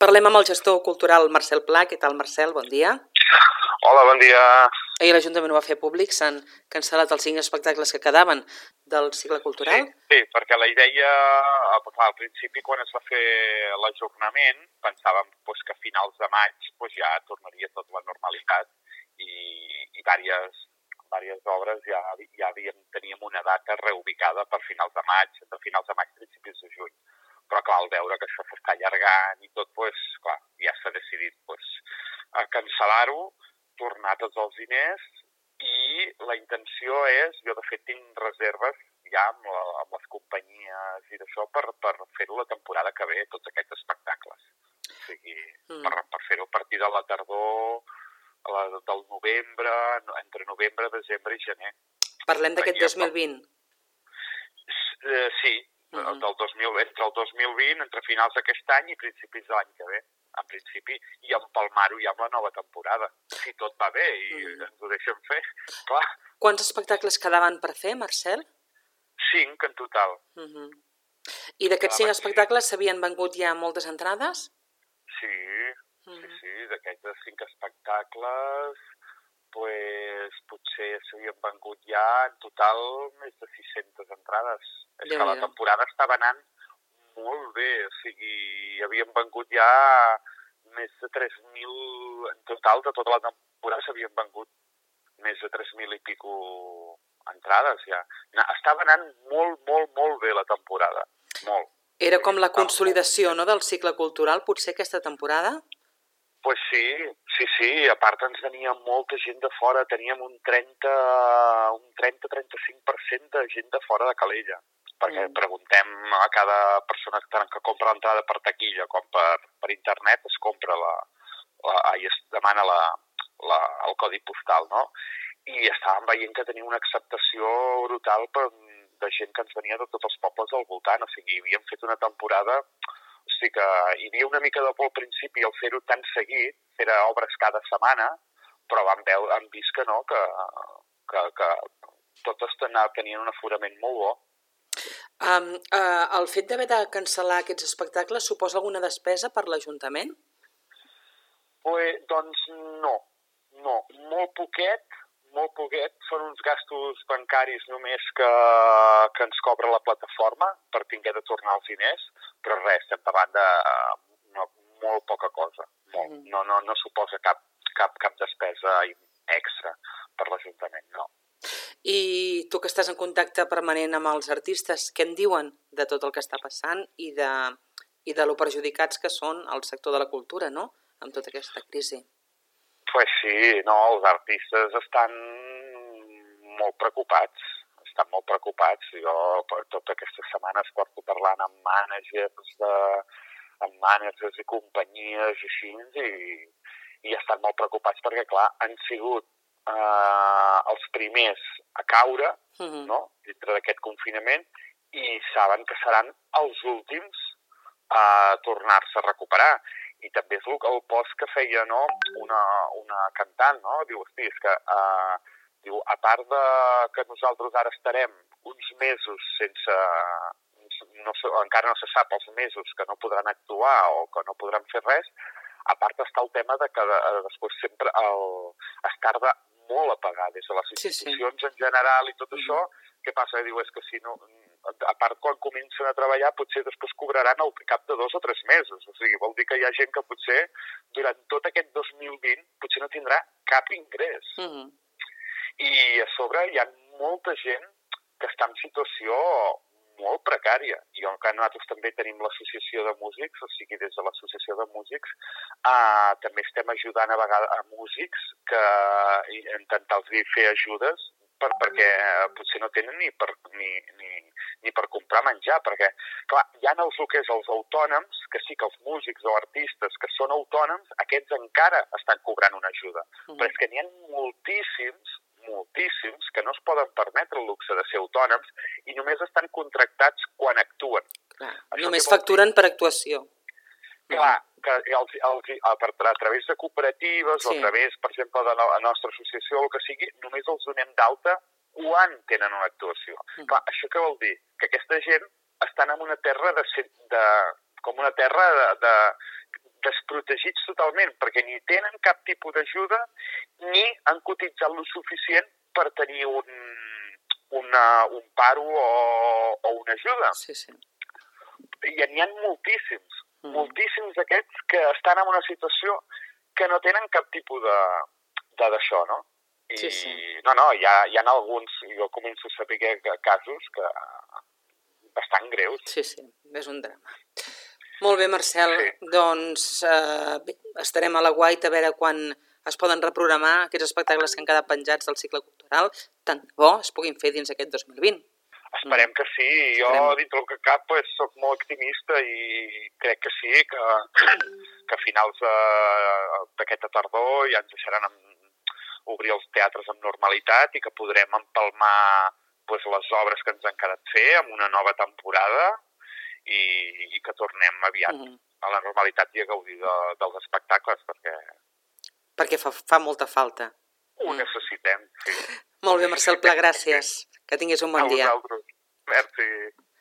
Parlem amb el gestor cultural Marcel Pla. Què tal, Marcel? Bon dia. Hola, bon dia. Ahir l'Ajuntament ho va fer públic, s'han cancel·lat els 5 espectacles que quedaven del cicle cultural. Sí, perquè la idea, al principi, quan es va fer l'ajornament, pensàvem que a finals de maig ja tornaria tot la normalitat i diverses obres ja teníem una data reubicada per finals de maig, principis de juny. Però, clar, al veure que això s'està allargant i tot, clar, ja s'ha decidit cancel·lar-ho, tornar tots els diners i la intenció és, jo de fet tinc reserves ja amb les companyies i d'això per fer-ho la temporada que ve, tots aquests espectacles. O sigui, per fer-ho a partir de la tardor, del novembre, entre novembre, desembre i gener. Parlem d'aquest 2020. Sí, entre el 2020, entre finals d'aquest any i principis de l'any que ve, en principi, i empalmar-ho ja amb la nova temporada. Si tot va bé i ens ho deixem fer, clar. Quants espectacles quedaven per fer, Marcel? 5 en total. I d'aquests 5 espectacles s'havien vengut ja moltes entrades? Sí, d'aquests 5 espectacles potser s'havien vengut ja en total més de 600 entrades. És que la temporada estava anant molt bé, o sigui, havíem vengut ja més de 3.000, en total de tota la temporada s'havien vengut més de 3.000 i pico entrades ja. Estava anant molt bé la temporada, molt. Era com la consolidació, no?, del cicle cultural, potser aquesta temporada? Pues sí, a part ens venia molta gent de fora, teníem un 30-35% de gent de fora de Calella, perquè preguntem a cada persona que compra l'entrada per taquilla com per internet, es compra es demana el codi postal, no? I estàvem veient que tenia una acceptació brutal de gent que ens venia de tots els pobles del voltant, o sigui, havíem fet una temporada. O sigui que hi havia una mica de por al principi al fer-ho tan seguit, fer obres cada setmana, però hem vist que no, que totes tenien un aforament molt bo. El fet d'haver de cancel·lar aquests espectacles suposa alguna despesa per l'Ajuntament? Doncs no, molt poquet, són uns gastos bancaris només que ens cobra la plataforma per tinguer de tornar els diners, però res, estem davant de molt poca cosa. No suposa cap despesa extra per l'Ajuntament, no. I tu que estàs en contacte permanent amb els artistes, què en diuen de tot el que està passant i de lo perjudicats que són el sector de la cultura, no?, amb tota aquesta crisi? Pues sí, no, els artistes estan molt preocupats. Jo totes aquestes setmanes porto parlant amb mànagers i companyies i així, i estan molt preocupats perquè, clar, han sigut els primers a caure, no?, dintre d'aquest confinament, i saben que seran els últims a tornar-se a recuperar. I també és el post que feia, no?, una cantant, no?, diu, hosti, és que a part de que nosaltres ara estarem uns mesos sense, encara no se sap els mesos que no podran actuar o que no podran fer res, a part està el tema de que després sempre es tarda molt a pagar des de les institucions en general i tot això. Què passa? Diu, és que si no, a part quan comencen a treballar potser després cobraran al cap de 2 o 3 mesos. O sigui, vol dir que hi ha gent que potser durant tot aquest 2020 potser no tindrà cap ingrés. I a sobre hi ha molta gent que està en situació molt precària. I nosaltres també tenim l'associació de músics, o sigui, des de l'associació de músics també estem ajudant a vegades a músics que intentar-los fer ajudes perquè potser no tenen ni per comprar menjar, perquè, clar, hi ha els autònoms, que sí que els músics o artistes que són autònoms, aquests encara estan cobrant una ajuda, però és que n'hi ha moltíssims que no es poden permetre el luxe de ser autònoms i només estan contractats quan actuen. Només facturen per actuació. Clar, que a través de cooperatives o a través, per exemple, de la nostra associació o el que sigui, només els donem d'alta quan tenen una actuació. Clar, això què vol dir? Que aquesta gent estan en una terra com una terra desprotegits totalment, perquè ni tenen cap tipus d'ajuda ni han cotitzat lo suficient per tenir un paro o una ajuda. Sí, sí. I n'hi ha moltíssims, moltíssims d'aquests que estan en una situació que no tenen cap tipus d'això, no? I, sí, sí. No, hi ha alguns, jo començo a saber casos que bastant greus. Sí, sí, és un drama. Molt bé, Marcel, sí. Doncs bé, estarem a l'aguait a veure quan es poden reprogramar aquests espectacles que han quedat penjats del cicle cultural, tant de bo es puguin fer dins aquest 2020. Esperem que sí. Jo, dintre el que cap, soc molt optimista i crec que sí, que a finals d'aquesta tardor ja ens deixaran obrir els teatres amb normalitat i que podrem empalmar les obres que ens han quedat fer amb una nova temporada i que tornem aviat a la normalitat i a gaudir dels espectacles, perquè fa molta falta. Ho necessitem, sí. Molt bé, Marcel Pla, gràcies. Que tinguis un bon dia. A vosaltres. Merci.